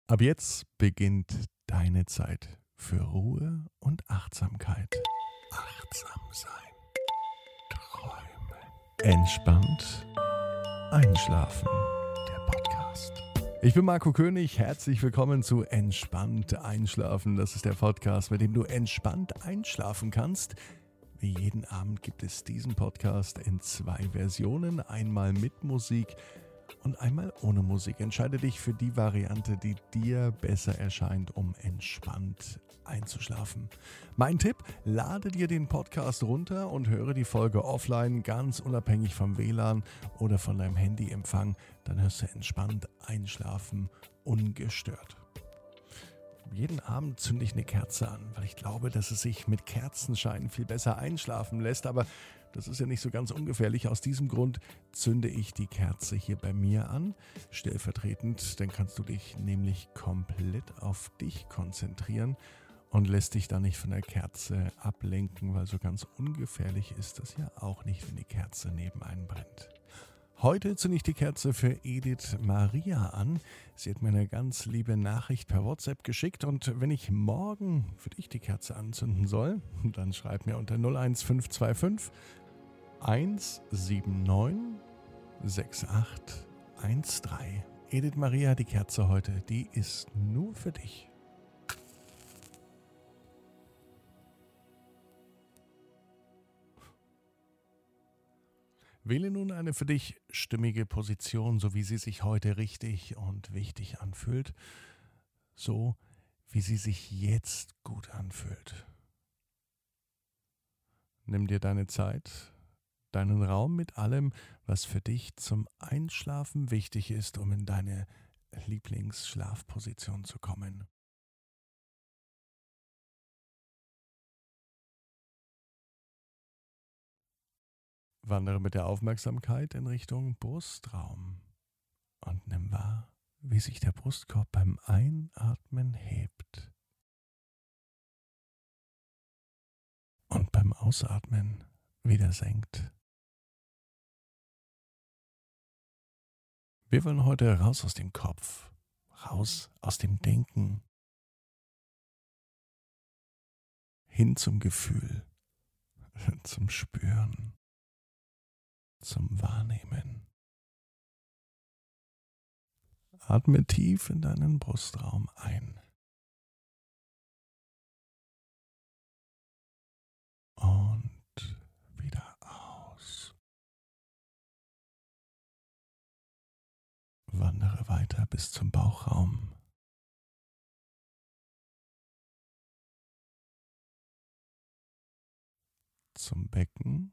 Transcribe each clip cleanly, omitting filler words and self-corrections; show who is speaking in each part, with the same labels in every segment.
Speaker 1: Ab jetzt beginnt deine Zeit für Ruhe und Achtsamkeit. Achtsam sein. Träumen. Entspannt einschlafen. Der Podcast. Ich bin Marco König. Herzlich willkommen zu Entspannt einschlafen. Das ist der Podcast, mit dem du entspannt einschlafen kannst. Wie jeden Abend gibt es diesen Podcast in 2 Versionen. Einmal mit Musik und einmal ohne Musik. Entscheide dich für die Variante, die dir besser erscheint, um entspannt einzuschlafen. Mein Tipp: Lade dir den Podcast runter und höre die Folge offline, ganz unabhängig vom WLAN oder von deinem Handyempfang. Dann hörst du entspannt einschlafen, ungestört. Jeden Abend zünde ich eine Kerze an, weil ich glaube, dass es sich mit Kerzenschein viel besser einschlafen lässt. Aber das ist ja nicht so ganz ungefährlich. Aus diesem Grund zünde ich die Kerze hier bei mir an, stellvertretend. Dann kannst du dich nämlich komplett auf dich konzentrieren und lässt dich dann nicht von der Kerze ablenken, weil so ganz ungefährlich ist das ja auch nicht, wenn die Kerze neben einem brennt. Heute zünde ich die Kerze für Edith Maria an. Sie hat mir eine ganz liebe Nachricht per WhatsApp geschickt und wenn ich morgen für dich die Kerze anzünden soll, dann schreib mir unter 01525 179 6813. Edith Maria, die Kerze heute, die ist nur für dich. Wähle nun eine für dich stimmige Position, so wie sie sich heute richtig und wichtig anfühlt, so wie sie sich jetzt gut anfühlt. Nimm dir deine Zeit, deinen Raum mit allem, was für dich zum Einschlafen wichtig ist, um in deine Lieblingsschlafposition zu kommen. Wandere mit der Aufmerksamkeit in Richtung Brustraum und nimm wahr, wie sich der Brustkorb beim Einatmen hebt und beim Ausatmen wieder senkt. Wir wollen heute raus aus dem Kopf, raus aus dem Denken, hin zum Gefühl, zum Spüren, zum Wahrnehmen. Atme tief in deinen Brustraum ein und wieder aus. Wandere weiter bis zum Bauchraum. Zum Becken.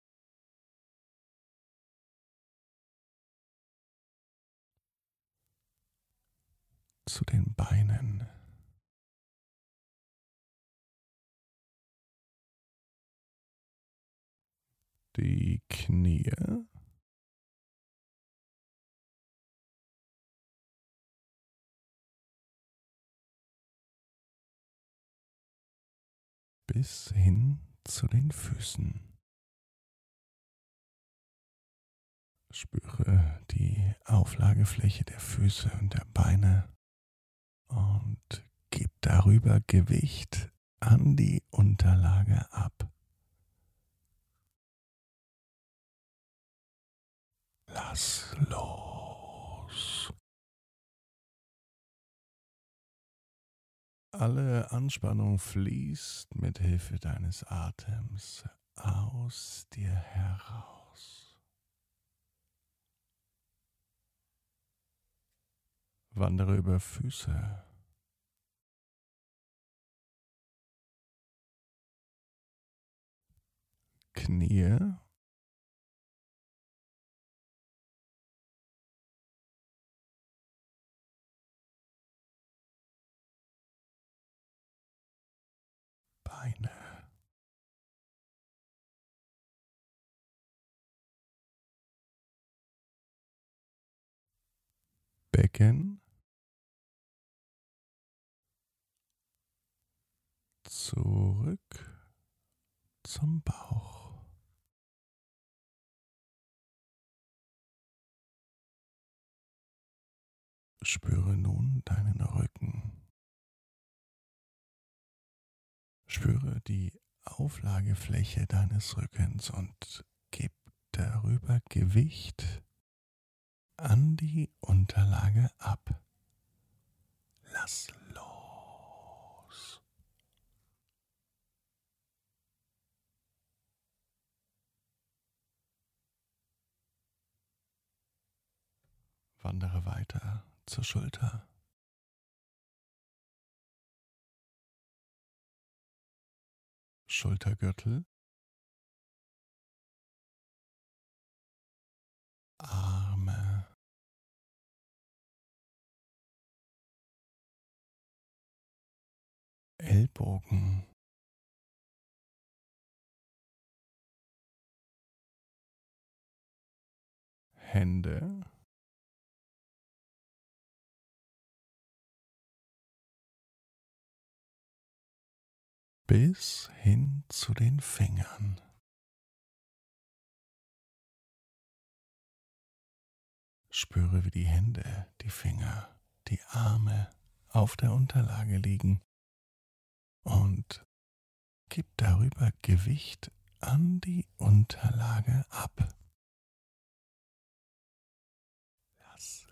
Speaker 1: Zu den Beinen. Die Knie. Bis hin zu den Füßen. Spüre die Auflagefläche der Füße und der Beine und gib darüber Gewicht an die Unterlage ab. Lass los. Alle Anspannung fließt mit Hilfe deines Atems aus dir heraus. Wandere über Füße, Knie, Beine, Becken, zurück zum Bauch. Spüre nun deinen Rücken. Spüre die Auflagefläche deines Rückens und gib darüber Gewicht an die Unterlage ab. Lass los. Wandere weiter zur Schulter. Schultergürtel, Arme, Ellbogen, Hände, bis hin zu den Fingern. Spüre, wie die Hände, die Finger, die Arme auf der Unterlage liegen und gib darüber Gewicht an die Unterlage ab. Lass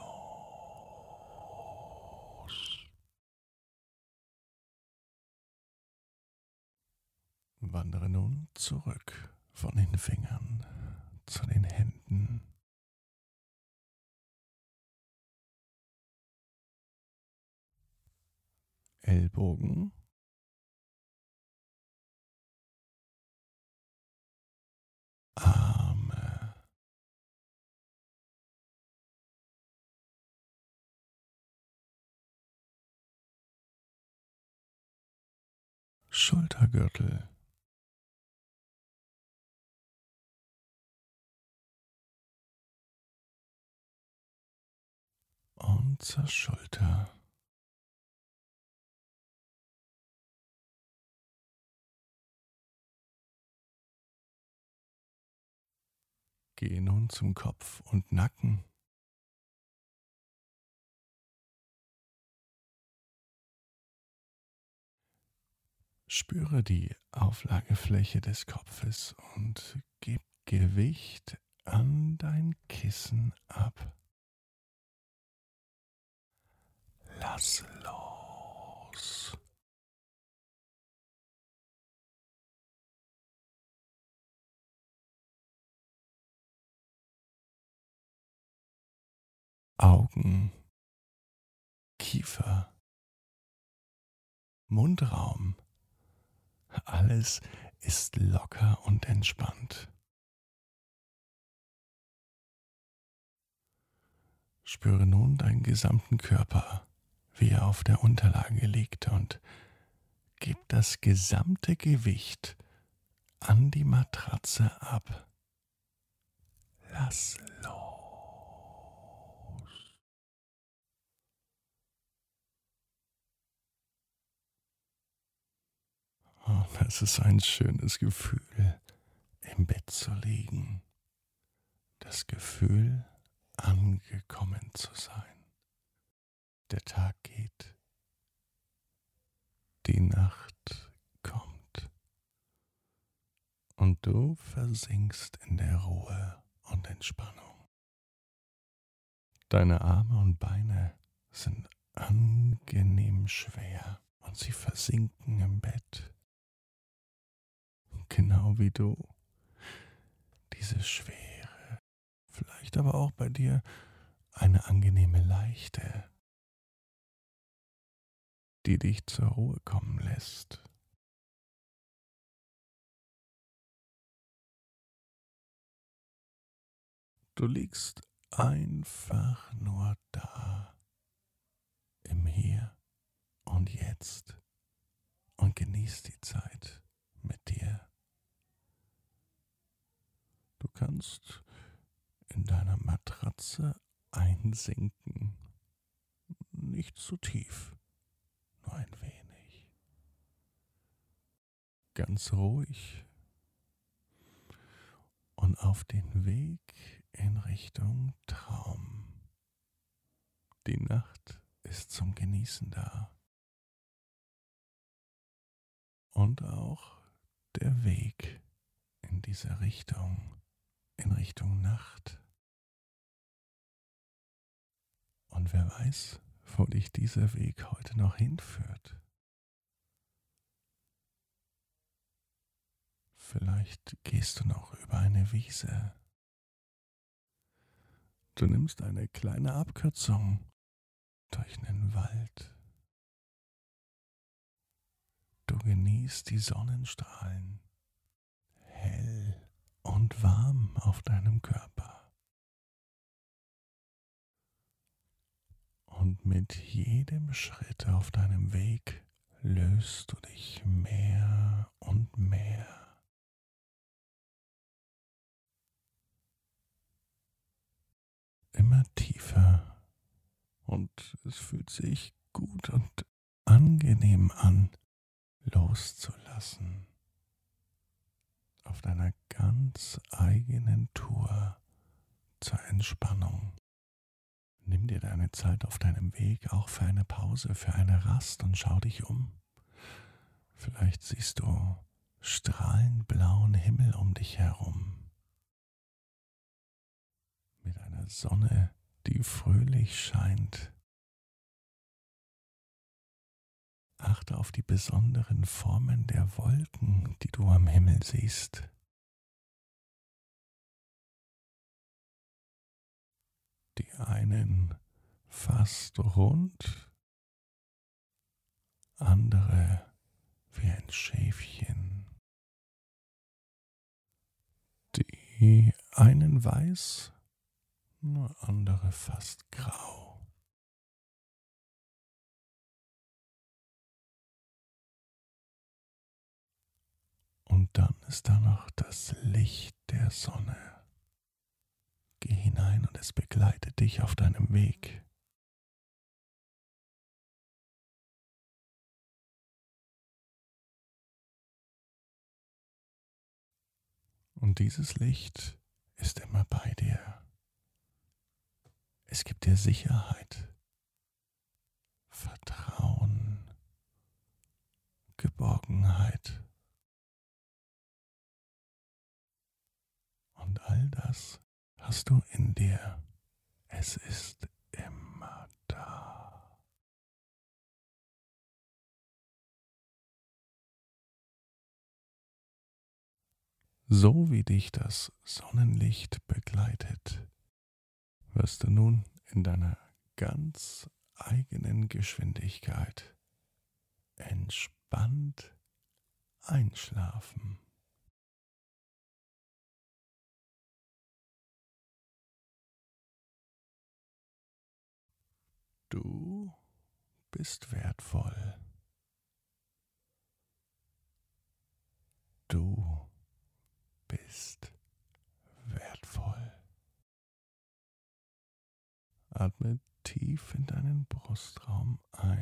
Speaker 1: los. Wandere nun zurück von den Fingern zu den Händen. Ellbogen, Arme, Schultergürtel, und zur Schulter. Gehe nun zum Kopf und Nacken. Spüre die Auflagefläche des Kopfes und gib Gewicht an dein Kissen ab. Lass los. Augen, Kiefer, Mundraum. Alles ist locker und entspannt. Spüre nun deinen gesamten Körper, wie er auf der Unterlage liegt, und gib das gesamte Gewicht an die Matratze ab. Lass los. Oh, das ist ein schönes Gefühl, im Bett zu liegen. Das Gefühl, angekommen zu sein. Der Tag geht, die Nacht kommt und du versinkst in der Ruhe und Entspannung. Deine Arme und Beine sind angenehm schwer und sie versinken im Bett. Genau wie du. Diese Schwere, vielleicht aber auch bei dir eine angenehme Leichte, die dich zur Ruhe kommen lässt. Du liegst einfach nur da, im Hier und Jetzt, und genießt die Zeit mit dir. Du kannst in deiner Matratze einsinken, nicht zu tief, nur ein wenig. Ganz ruhig und auf den Weg in Richtung Traum. Die Nacht ist zum Genießen da. und auch der Weg in diese Richtung, in Richtung Nacht. Und wer weiß, wo dich dieser Weg heute noch hinführt. Vielleicht gehst du noch über eine Wiese. Du nimmst eine kleine Abkürzung durch einen Wald. Du genießt die Sonnenstrahlen, hell und warm auf deinem Körper. Und mit jedem Schritt auf deinem Weg löst du dich mehr und mehr. Immer tiefer. Und es fühlt sich gut und angenehm an, loszulassen. Auf deiner ganz eigenen Tour zur Entspannung. Nimm dir deine Zeit auf deinem Weg auch für eine Pause, für eine Rast und schau dich um. Vielleicht siehst du strahlend blauen Himmel um dich herum. Mit einer Sonne, die fröhlich scheint. Achte auf die besonderen Formen der Wolken, die du am Himmel siehst. Die einen fast rund, andere wie ein Schäfchen. Die einen weiß, andere fast grau. Und dann ist da noch das Licht der Sonne. Geh hinein und es begleitet dich auf deinem Weg. Und dieses Licht ist immer bei dir. Es gibt dir Sicherheit, Vertrauen, Geborgenheit. Und all das hast du in dir. Es ist immer da. So wie dich das Sonnenlicht begleitet, wirst du nun in deiner ganz eigenen Geschwindigkeit entspannt einschlafen. Du bist wertvoll. Du bist wertvoll. Atme tief in deinen Brustraum ein.